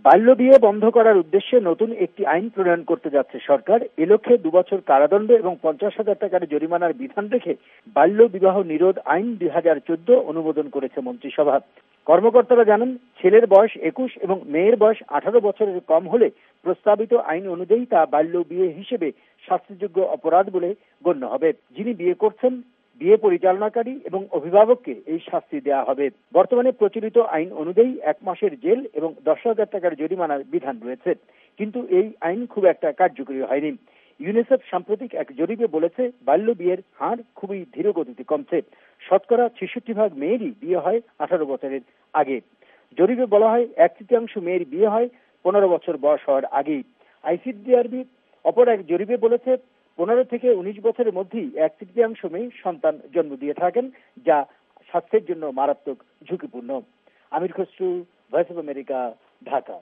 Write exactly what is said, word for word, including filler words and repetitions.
বাল্য বিয়ে বন্ধ করার উদ্দেশ্যে নতুন একটি আইন প্রণয়ন করতে যাচ্ছে সরকার। এ লক্ষ্যে দুবছর কারাদণ্ড এবং পঞ্চাশ হাজার টাকার জরিমানার বিধান রেখে বাল্য বিবাহ নিরোধ আইন দুই হাজার চোদ্দ অনুমোদন করেছে মন্ত্রিসভা। কর্মকর্তারা জানান, ছেলের বয়স একুশ এবং মেয়ের বয়স আঠারো বছরের কম হলে প্রস্তাবিত আইন অনুযায়ী তা বাল্য বিয়ে হিসেবে শাস্তিযোগ্য অপরাধ বলে গণ্য হবে। যিনি বিয়ে করছেন, বিয়ে পরিচালনাকারী এবং অভিভাবককে এই শাস্তি দেওয়া হবে। বর্তমানে প্রচলিত আইন অনুযায়ী এক মাসের জেল এবং দশ হাজার টাকার জরিমানার বিধান রয়েছে, কিন্তু এই আইন খুব একটা কার্যকরী হয়নি। ইউনিসেফ সাম্প্রতিক এক জরিপে বলেছে, বাল্য বিয়ের হার খুবই ধীর গতিতে কমছে। শতকরা ছেষট্টি ভাগ মেয়েরই বিয়ে হয় আঠারো বছরের আগে। জরিপে বলা হয়, এক তৃতীয়াংশ মেয়ের বিয়ে হয় পনেরো বছর বয়স হওয়ার আগেই। আইসিডিআরবি অপর এক জরিপে বলেছে, পনেরো থেকে উনিশ বছরের মধ্যেই এক তৃতীয়াংশ মেয়ে সন্তান জন্ম দিয়ে থাকেন, যা স্বাস্থ্যের জন্য মারাত্মক ঝুঁকিপূর্ণ। Amir Khasru, Voice of America, Dhaka.